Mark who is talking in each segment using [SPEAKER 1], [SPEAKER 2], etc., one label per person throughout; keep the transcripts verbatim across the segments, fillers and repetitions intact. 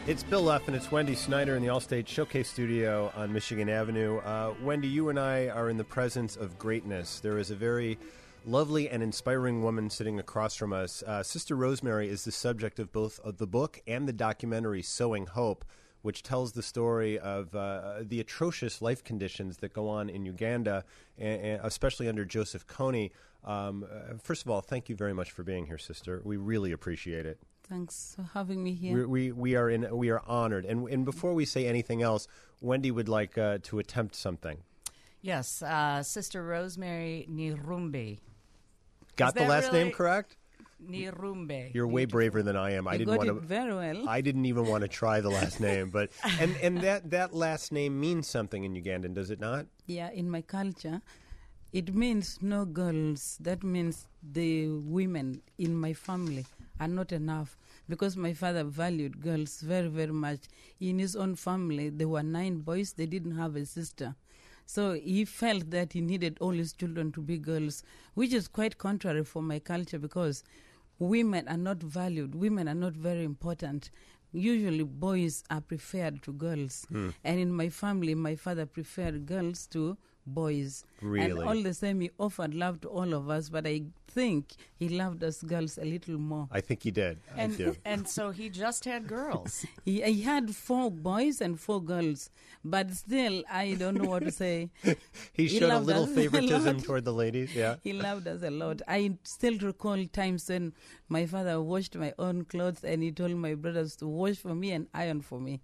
[SPEAKER 1] It's Bill Luff and it's Wendy Snyder in the Allstate Showcase Studio on Michigan Avenue. Uh, Wendy, you and I are in the presence of greatness. There is a very lovely and inspiring woman sitting across from us. Uh, Sister Rosemary is the subject of both of the book and the documentary Sowing Hope, which tells the story of uh, the atrocious life conditions that go on in Uganda, and, and especially under Joseph Kony. Um, uh, first of all, thank you very much for being here, Sister. We really appreciate it.
[SPEAKER 2] Thanks for having me here.
[SPEAKER 1] We we, we are in we are honored. And and before we say anything else, Wendy would like uh, to attempt something.
[SPEAKER 3] Yes, uh, Sister Rosemary Nirumbe.
[SPEAKER 1] Got the last
[SPEAKER 3] really?
[SPEAKER 1] name correct?
[SPEAKER 3] Nirumbe.
[SPEAKER 1] You're way braver than I am.
[SPEAKER 2] You
[SPEAKER 1] I didn't
[SPEAKER 2] got
[SPEAKER 1] want
[SPEAKER 2] it
[SPEAKER 1] to.
[SPEAKER 2] very well.
[SPEAKER 1] I didn't even want to try the last name, but and and that that last name means something in Ugandan, does it not?
[SPEAKER 2] Yeah, in my culture, it means no girls. That means the women in my family are not enough, because my father valued girls very, very much. In his own family, there were nine boys. They didn't have a sister. So he felt that he needed all his children to be girls, which is quite contrary for my culture, because women are not valued. Women are not very important. Usually boys are preferred to girls. Hmm. And in my family, my father preferred girls to boys.
[SPEAKER 1] Really?
[SPEAKER 2] And all the same, he offered love to all of us, but I think he loved us girls a little more.
[SPEAKER 1] I think he did.
[SPEAKER 3] And,
[SPEAKER 1] I do.
[SPEAKER 3] and so he just had girls.
[SPEAKER 2] He, he had four boys and four girls, but still, I don't know what to say.
[SPEAKER 1] he
[SPEAKER 2] he
[SPEAKER 1] showed a
[SPEAKER 2] loved
[SPEAKER 1] little
[SPEAKER 2] us a
[SPEAKER 1] favoritism
[SPEAKER 2] lot.
[SPEAKER 1] toward the ladies, yeah.
[SPEAKER 2] He loved us a lot. I still recall times when my father washed my own clothes and he told my brothers to wash for me and iron for me.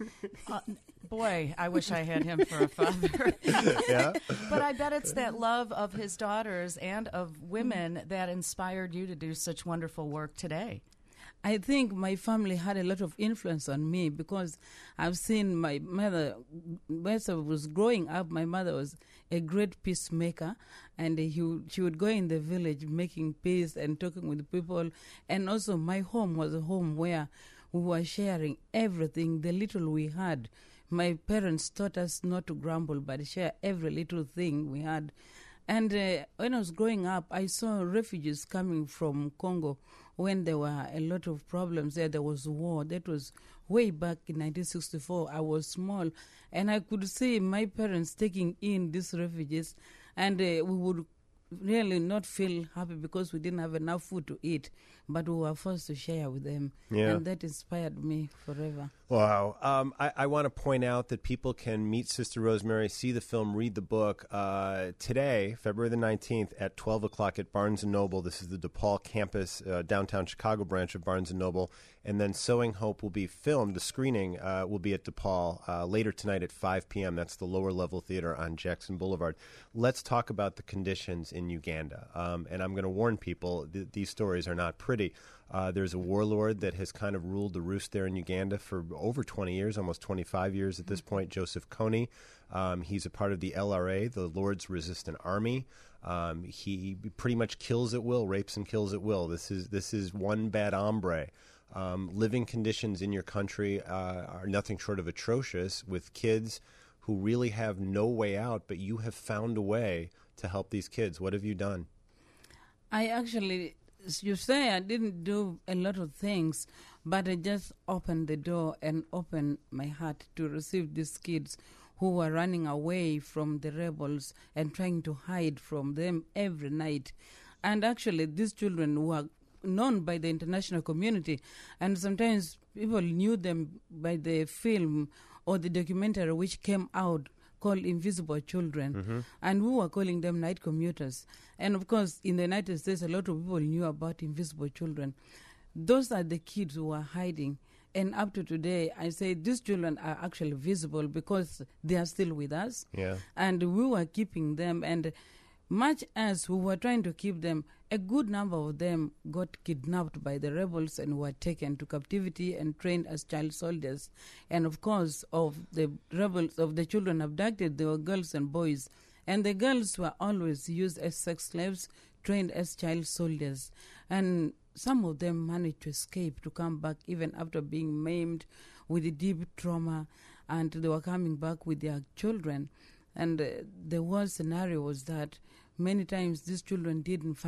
[SPEAKER 3] Uh, boy, I wish I had him for a father.
[SPEAKER 1] Yeah?
[SPEAKER 3] But I bet it's that love of his daughters and of women that inspired you to do such wonderful work today.
[SPEAKER 2] I think my family had a lot of influence on me, because I've seen my mother, as I was growing up, my mother was a great peacemaker, and he, she would go in the village making peace and talking with people. And also my home was a home where we were sharing everything, the little we had. My parents taught us not to grumble, but share every little thing we had. And uh, when I was growing up, I saw refugees coming from Congo when there were a lot of problems there. There was war. That was way back in nineteen sixty-four. I was small, and I could see my parents taking in these refugees, and uh, we would really not feel happy because we didn't have enough food to eat, but we were forced to share with them.
[SPEAKER 1] Yeah.
[SPEAKER 2] And that inspired me forever.
[SPEAKER 1] Wow. Um, I, I want to point out that people can meet Sister Rosemary, see the film, read the book uh, today, February the nineteenth at twelve o'clock at Barnes and Noble. This is the DePaul campus, uh, downtown Chicago branch of Barnes and Noble. And then Sowing Hope will be filmed. The screening uh, will be at DePaul uh, later tonight at five p.m. That's the lower level theater on Jackson Boulevard. Let's talk about the conditions in Uganda. Um, and I'm going to warn people, th- these stories are not pretty. Uh, there's a warlord that has kind of ruled the roost there in Uganda for over twenty years, almost twenty-five years at this point, Joseph Kony. Um, he's a part of the L R A, the Lord's Resistant Army. Um, he pretty much kills at will, rapes and kills at will. This is this is one bad hombre. Um, living conditions in your country uh, are nothing short of atrocious, with kids who really have no way out, but you have found a way to help these kids. What have you done?
[SPEAKER 2] I actually... You say I didn't do a lot of things, but I just opened the door and opened my heart to receive these kids who were running away from the rebels and trying to hide from them every night. And actually, these children were known by the international community, and sometimes people knew them by the film or the documentary which came out called Invisible Children, mm-hmm. and we were calling them night commuters. And of course, in the United States, a lot of people knew about Invisible Children. Those are the kids who are hiding. And up to today, I say these children are actually visible because they are still with us.
[SPEAKER 1] Yeah.
[SPEAKER 2] And we were keeping them. And much as we were trying to keep them, a good number of them got kidnapped by the rebels and were taken to captivity and trained as child soldiers. And of course, of the rebels, of the children abducted, there were girls and boys. And the girls were always used as sex slaves, trained as child soldiers. And some of them managed to escape, to come back even after being maimed with deep trauma, and they were coming back with their children. And uh, the worst scenario was that many times these children didn't find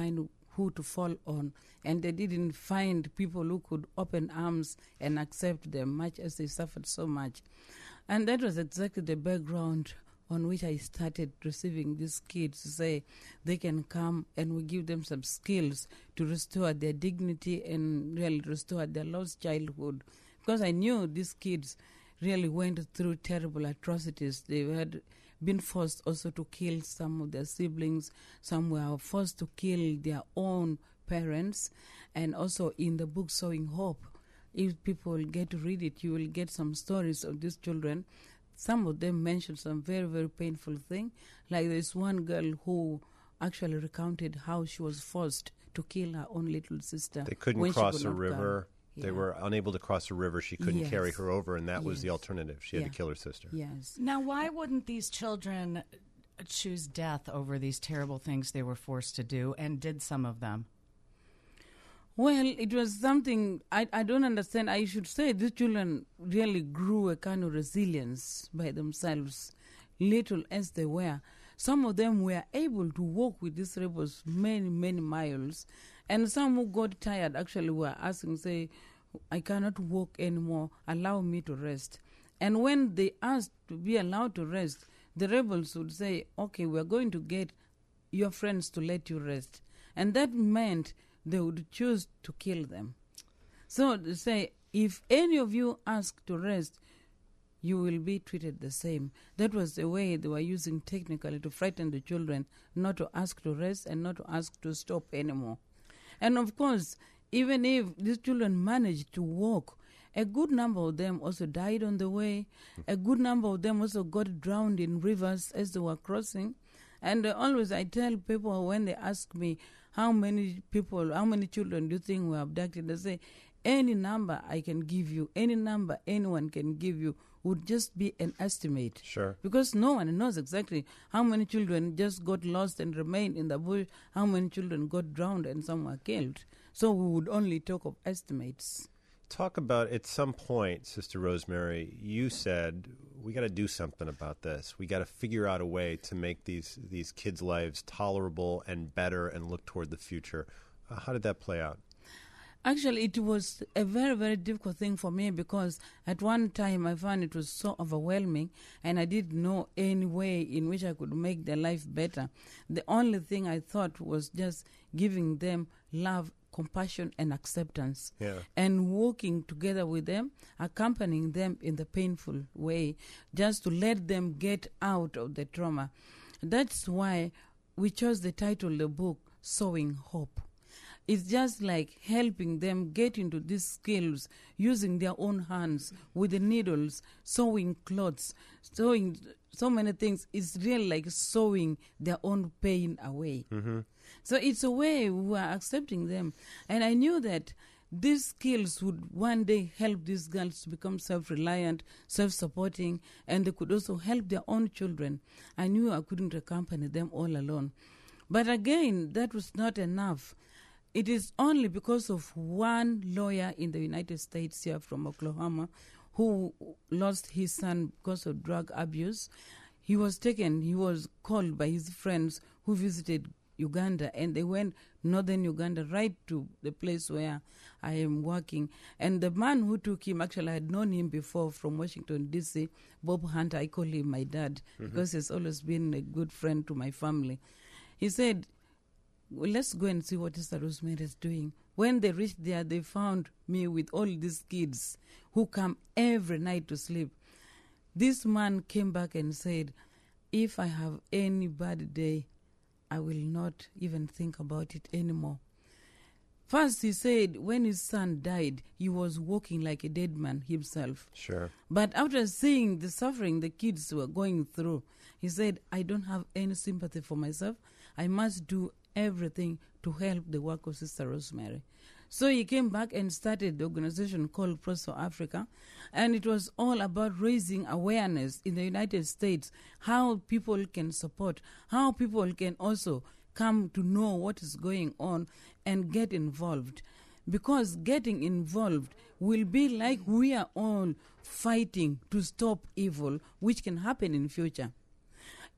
[SPEAKER 2] who to fall on, and they didn't find people who could open arms and accept them, much as they suffered so much. And that was exactly the background on which I started receiving these kids to say they can come and we give them some skills to restore their dignity and really restore their lost childhood. Because I knew these kids really went through terrible atrocities. They had been forced also to kill some of their siblings. Some were forced to kill their own parents. And also in the book Sowing Hope, if people get to read it, you will get some stories of these children. Some of them mentioned some very, very painful thing. Like there's one girl who actually recounted how she was forced to kill her own little sister.
[SPEAKER 1] They couldn't
[SPEAKER 2] when she
[SPEAKER 1] cross
[SPEAKER 2] could
[SPEAKER 1] a
[SPEAKER 2] not
[SPEAKER 1] river.
[SPEAKER 2] come.
[SPEAKER 1] They
[SPEAKER 2] Yeah.
[SPEAKER 1] were unable to cross a river. She couldn't
[SPEAKER 2] Yes.
[SPEAKER 1] carry her over, and that was the
[SPEAKER 2] Yes.
[SPEAKER 1] alternative. She had
[SPEAKER 2] Yeah.
[SPEAKER 1] to kill her sister.
[SPEAKER 2] Yes.
[SPEAKER 3] Now, why wouldn't these children choose death over these terrible things they were forced to do, and did some of them?
[SPEAKER 2] Well, it was something I, I don't understand. I should say these children really grew a kind of resilience by themselves, little as they were. Some of them were able to walk with these rebels many, many miles. And some who got tired actually were asking, say, I cannot walk anymore, allow me to rest. And when they asked to be allowed to rest, the rebels would say, okay, we're going to get your friends to let you rest. And that meant they would choose to kill them. So they say, if any of you ask to rest, you will be treated the same. That was the way they were using technically to frighten the children not to ask to rest and not to ask to stop anymore. And of course, even if these children managed to walk, a good number of them also died on the way. A good number of them also got drowned in rivers as they were crossing. And uh, always I tell people when they ask me, how many people, how many children do you think were abducted? They say, any number I can give you, any number anyone can give you would just be an estimate.
[SPEAKER 1] Sure.
[SPEAKER 2] Because no one knows exactly how many children just got lost and remained in the bush, how many children got drowned and some were killed. So we would only talk of estimates.
[SPEAKER 1] Talk about, at some point, Sister Rosemary, you said, we got to do something about this. We got to figure out a way to make these, these kids' lives tolerable and better and look toward the future. Uh, how did that play out?
[SPEAKER 2] Actually, it was a very, very difficult thing for me because at one time I found it was so overwhelming and I didn't know any way in which I could make their life better. The only thing I thought was just giving them love, compassion, and acceptance.
[SPEAKER 1] Yeah.
[SPEAKER 2] And walking together with them, accompanying them in the painful way, just to let them get out of the trauma. That's why we chose the title of the book, Sowing Hope. It's just like helping them get into these skills, using their own hands with the needles, sewing clothes, sewing so many things. It's really like sewing their own pain away.
[SPEAKER 1] Mm-hmm.
[SPEAKER 2] So it's a way we are accepting them. And I knew that these skills would one day help these girls to become self-reliant, self-supporting, and they could also help their own children. I knew I couldn't accompany them all alone. But again, that was not enough. It is only because of one lawyer in the United States here from Oklahoma who lost his son because of drug abuse. He was taken, he was called by his friends who visited Uganda, and they went northern Uganda right to the place where I am working. And the man who took him, actually I had known him before from Washington, D C, Bob Hunter. I call him my dad mm-hmm. because he's always been a good friend to my family. He said, well, let's go and see what Sister Rosemary is doing. When they reached there, they found me with all these kids who come every night to sleep. This man came back and said, if I have any bad day, I will not even think about it anymore. First, he said when his son died, he was walking like a dead man himself.
[SPEAKER 1] Sure.
[SPEAKER 2] But after seeing the suffering the kids were going through, he said, I don't have any sympathy for myself. I must do everything to help the work of Sister Rosemary. So he came back and started the organization called Prosper Africa, and it was all about raising awareness in the United States, how people can support, how people can also come to know what is going on and get involved. Because getting involved will be like we are all fighting to stop evil, which can happen in future.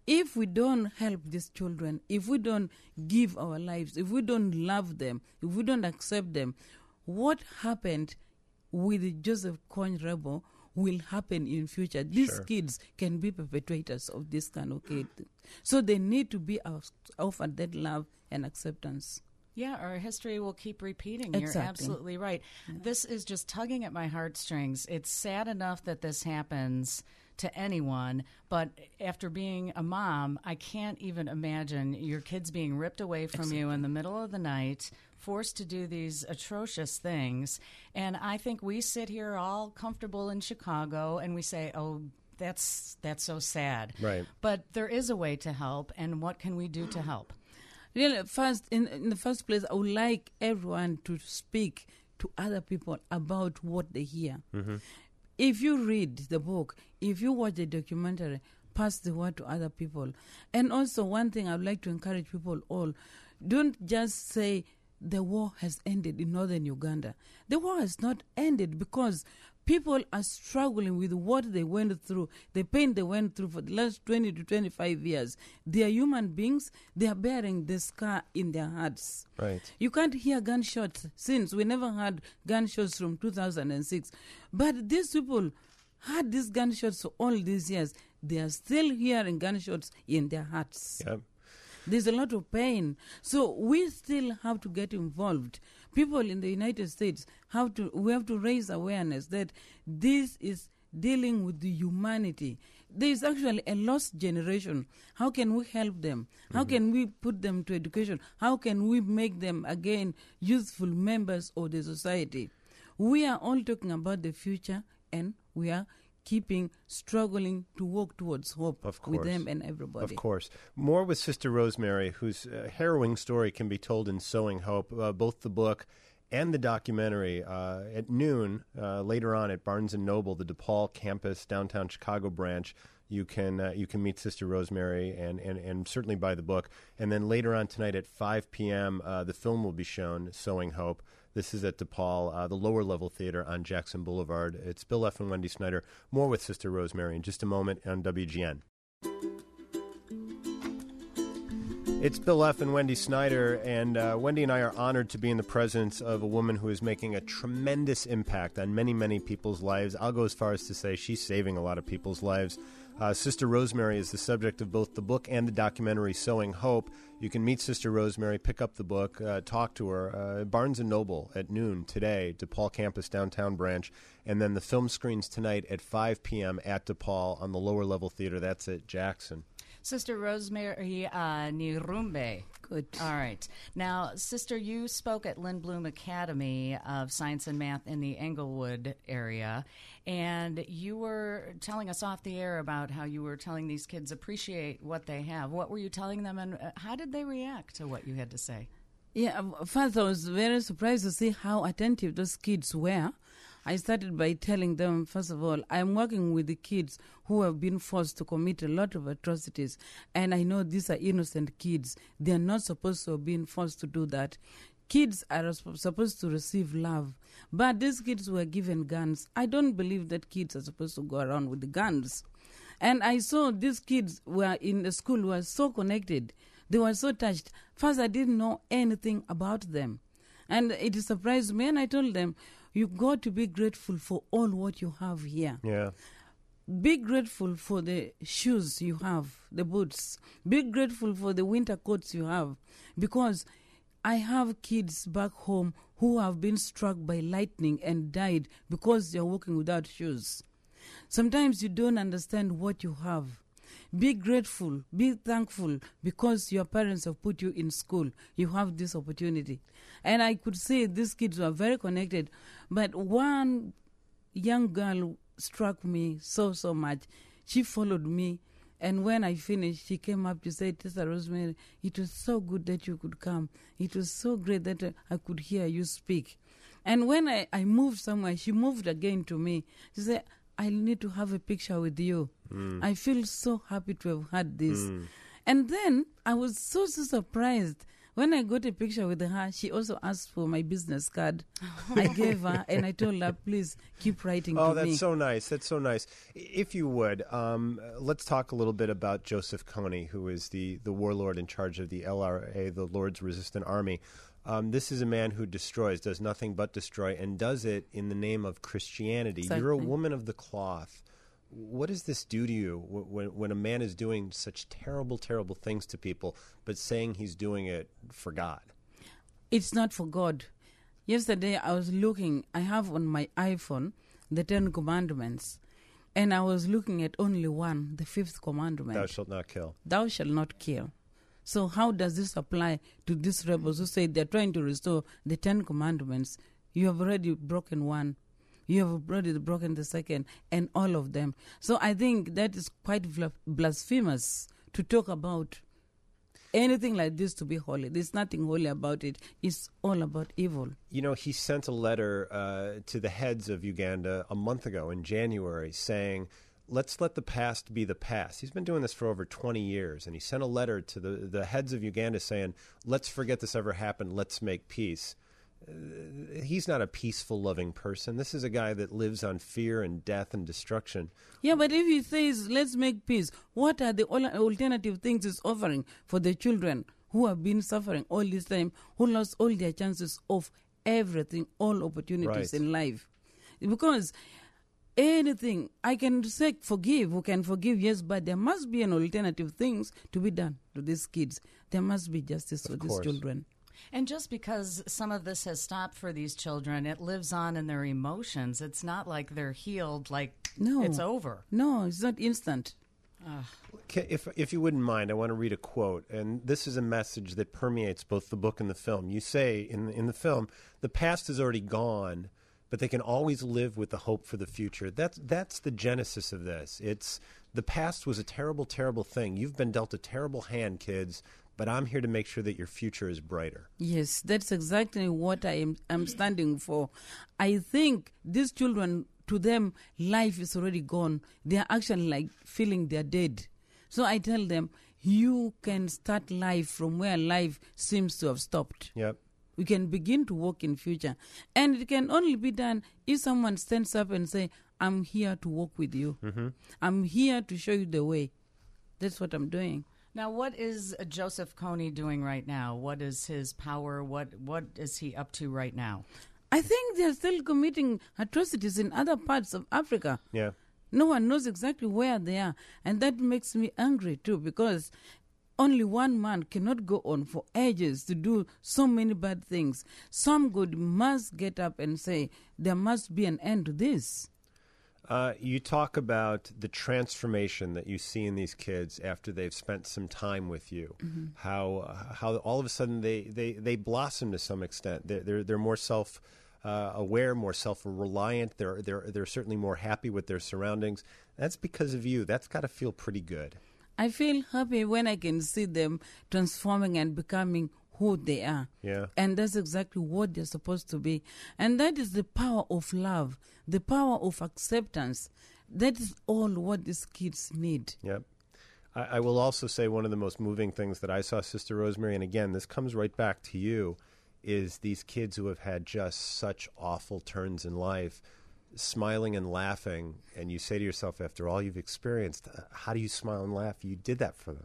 [SPEAKER 2] if we don't help these children, if we don't give our lives, if we don't love them, if we don't accept them, what happened with Joseph Kony Rebel will happen in future. These
[SPEAKER 1] Sure.
[SPEAKER 2] kids can be perpetrators of this kind of kid. So they need to be offered that love and acceptance.
[SPEAKER 3] Yeah, our history will keep repeating.
[SPEAKER 2] Exactly.
[SPEAKER 3] You're absolutely right. Yeah. This is just tugging at my heartstrings. It's sad enough that this happens to anyone, but after being a mom, I can't even imagine your kids being ripped away from exactly. you in the middle of the night, forced to do these atrocious things. And I think we sit here all comfortable in Chicago and we say, oh, that's that's so sad.
[SPEAKER 1] Right.
[SPEAKER 3] But there is a way to help, and what can we do to help?
[SPEAKER 2] Really, first, in, in the first place, I would like everyone to speak to other people about what they hear. Mm-hmm. If you read the book, if you watch the documentary, pass the word to other people. And also, one thing I would like to encourage people all, don't just say the war has ended in northern Uganda. The war has not ended because people are struggling with what they went through, the pain they went through for the last twenty to twenty-five years. They are human beings. They are bearing the scar in their hearts.
[SPEAKER 1] Right.
[SPEAKER 2] You can't hear gunshots since we never had gunshots from two thousand six. But these people had these gunshots for all these years. They are still hearing gunshots in their hearts.
[SPEAKER 1] Yep.
[SPEAKER 2] There's a lot of pain. So we still have to get involved. People in the United States have to, we have to raise awareness that this is dealing with the humanity. There is actually a lost generation. How can we help them? How mm-hmm. can we put them to education? How can we make them, again, useful members of the society? We are all talking about the future, and we are keeping, struggling to work towards hope with them and everybody.
[SPEAKER 1] Of course. More with Sister Rosemary, whose uh, harrowing story can be told in Sowing Hope, uh, both the book and the documentary, uh, at noon, uh, later on at Barnes and Noble, the DePaul campus, downtown Chicago branch. You can uh, you can meet Sister Rosemary and, and, and certainly buy the book. And then later on tonight at five p.m., uh, the film will be shown, Sowing Hope. This is at DePaul, uh, the lower level theater on Jackson Boulevard. It's Bill F. and Wendy Snyder. More with Sister Rosemary in just a moment on W G N. It's Bill F. and Wendy Snyder, and uh, Wendy and I are honored to be in the presence of a woman who is making a tremendous impact on many, many people's lives. I'll go as far as to say she's saving a lot of people's lives. Uh, Sister Rosemary is the subject of both the book and the documentary Sowing Hope. You can meet Sister Rosemary, pick up the book, uh, talk to her. Uh, Barnes and Noble at noon today, DePaul campus downtown branch. And then the film screens tonight at five p.m. at DePaul on the lower level theater. That's at Jackson.
[SPEAKER 3] Sister Rosemary uh, Nirumbe.
[SPEAKER 2] Good.
[SPEAKER 3] All right. Now, Sister, you spoke at Lindblom Academy of Science and Math in the Englewood area, and you were telling us off the air about how you were telling these kids appreciate what they have. What were you telling them, and how did they react to what you had to say?
[SPEAKER 2] Yeah, first I was very surprised to see how attentive those kids were. I started by telling them, first of all, I'm working with the kids who have been forced to commit a lot of atrocities. And I know these are innocent kids. They are not supposed to have been forced to do that. Kids are supposed to receive love. But these kids were given guns. I don't believe that kids are supposed to go around with the guns. And I saw these kids were in the school were so connected. They were so touched. First, I didn't know anything about them. And it surprised me, and I told them, you've got to be grateful for all what you have here.
[SPEAKER 1] Yeah.
[SPEAKER 2] Be grateful for the shoes you have, the boots. Be grateful for the winter coats you have. Because I have kids back home who have been struck by lightning and died because they're walking without shoes. Sometimes you don't understand what you have. Be grateful, be thankful because your parents have put you in school. You have this opportunity. And I could say these kids were very connected. But one young girl struck me so, so much. She followed me. And when I finished, she came up to say, Sister Rosemary, it was so good that you could come. It was so great that uh, I could hear you speak. And when I, I moved somewhere, she moved again to me. She said, I need to have a picture with you. Mm. I feel so happy to have had this. Mm. And then I was so, so surprised when I got a picture with her, she also asked for my business card. I gave her, and I told her, please keep writing
[SPEAKER 1] Oh,
[SPEAKER 2] to
[SPEAKER 1] that's
[SPEAKER 2] me.
[SPEAKER 1] so nice. That's so nice. If you would, um, let's talk a little bit about Joseph Kony, who is the, the warlord in charge of the L R A, the Lord's Resistance Army. Um, this is a man who destroys, does nothing but destroy, and does it in the name of Christianity.
[SPEAKER 2] Exactly.
[SPEAKER 1] You're a woman of the cloth. What does this do to you when, when a man is doing such terrible, terrible things to people, but saying he's doing it for God?
[SPEAKER 2] It's not for God. Yesterday I was looking, I have on my iPhone the Ten Commandments, and I was looking at only one, the fifth commandment.
[SPEAKER 1] Thou shalt not kill.
[SPEAKER 2] Thou shalt not kill. So how does this apply to these rebels who say they're trying to restore the Ten Commandments? You have already broken one. You have already broken the second, and all of them. So I think that is quite blasphemous to talk about anything like this to be holy. There's nothing holy about it. It's all about evil.
[SPEAKER 1] You know, he sent a letter uh, to the heads of Uganda a month ago in January saying, let's let the past be the past. He's been doing this for over twenty years, and he sent a letter to the, the heads of Uganda saying, let's forget this ever happened, let's make peace. Uh, he's not a peaceful, loving person. This is a guy that lives on fear and death and destruction.
[SPEAKER 2] Yeah, but if he says, let's make peace, what are the al- alternative things he's offering for the children who have been suffering all this time, who lost all their chances of everything, all opportunities
[SPEAKER 1] Right.
[SPEAKER 2] in life? Because anything, I can say forgive, who can forgive, yes, but there must be an alternative things to be done to these kids. There must be justice for
[SPEAKER 1] Of
[SPEAKER 2] these
[SPEAKER 1] course.
[SPEAKER 2] children.
[SPEAKER 3] And just because some of this has stopped for these children, it lives on in their emotions. It's not like they're healed, like
[SPEAKER 2] No.
[SPEAKER 3] it's over.
[SPEAKER 2] No, it's not instant.
[SPEAKER 1] Ca- If, if you wouldn't mind, I want to read a quote, and this is a message that permeates both the book and the film. You say in, in the film, the past is already gone, but they can always live with the hope for the future. That's, that's the genesis of this. It's the past was a terrible, terrible thing. You've been dealt a terrible hand, kids, but I'm here to make sure that your future is brighter.
[SPEAKER 2] Yes, that's exactly what I am I'm standing for. I think these children, to them, life is already gone. They are actually like feeling they're dead. So I tell them, you can start life from where life seems to have stopped.
[SPEAKER 1] Yep.
[SPEAKER 2] We can begin to walk in future. And it can only be done if someone stands up and say, I'm here to walk with you.
[SPEAKER 1] Mm-hmm.
[SPEAKER 2] I'm here to show you the way. That's what I'm doing.
[SPEAKER 3] Now, what is Joseph Kony doing right now? What is his power? What What is he up to right now?
[SPEAKER 2] I think they're still committing atrocities in other parts of Africa.
[SPEAKER 1] Yeah.
[SPEAKER 2] No one knows exactly where they are. And that makes me angry too, because only one man cannot go on for ages to do so many bad things. Some good must get up and say, there must be an end to this.
[SPEAKER 1] Uh, you talk about the transformation that you see in these kids after they've spent some time with you. Mm-hmm. How uh, how all of a sudden they, they, they blossom to some extent. They're they're, they're more self uh, aware, more self reliant. They're they're they're certainly more happy with their surroundings. That's because of you. That's got to feel pretty good.
[SPEAKER 2] I feel happy when I can see them transforming and becoming who they are.
[SPEAKER 1] Yeah.
[SPEAKER 2] And that's exactly what they're supposed to be. And that is the power of love, the power of acceptance. That is all what these kids need.
[SPEAKER 1] Yep. I, I will also say one of the most moving things that I saw, Sister Rosemary, and again, this comes right back to you, is these kids who have had just such awful turns in life, smiling and laughing, and you say to yourself, after all you've experienced, how do you smile and laugh? You did that for them.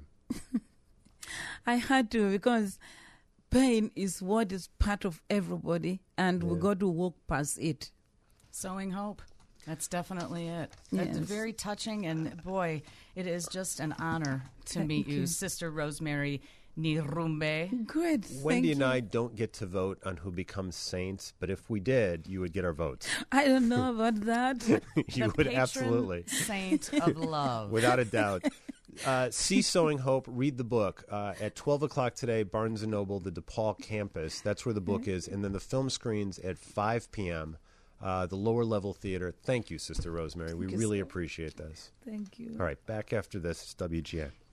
[SPEAKER 2] I had to, because pain is what is part of everybody, and
[SPEAKER 1] Yeah.
[SPEAKER 2] we got to walk past it.
[SPEAKER 3] Sowing hope. That's definitely it. That's
[SPEAKER 2] Yes.
[SPEAKER 3] very touching, and boy, it is just an honor to
[SPEAKER 2] Thank
[SPEAKER 3] meet you,
[SPEAKER 2] you.
[SPEAKER 3] Sister Rosemary Nirumbe.
[SPEAKER 2] Good.
[SPEAKER 1] Wendy
[SPEAKER 2] thank
[SPEAKER 1] and
[SPEAKER 2] you.
[SPEAKER 1] I don't get to vote on who becomes saints, but if we did, you would get our votes.
[SPEAKER 2] I don't know about that.
[SPEAKER 1] you
[SPEAKER 3] The
[SPEAKER 1] would
[SPEAKER 3] patron
[SPEAKER 1] absolutely.
[SPEAKER 3] saint of love.
[SPEAKER 1] Without a doubt. Uh, See Sowing Hope, read the book. Uh, at twelve o'clock today, Barnes and Noble, the DePaul campus. That's where the book
[SPEAKER 2] Mm-hmm.
[SPEAKER 1] is. And then the film screens at five p.m., uh, the lower level theater. Thank you, Sister Rosemary. We
[SPEAKER 2] you
[SPEAKER 1] really
[SPEAKER 2] so-
[SPEAKER 1] appreciate this.
[SPEAKER 2] Thank you.
[SPEAKER 1] All right, back after this. It's W G N.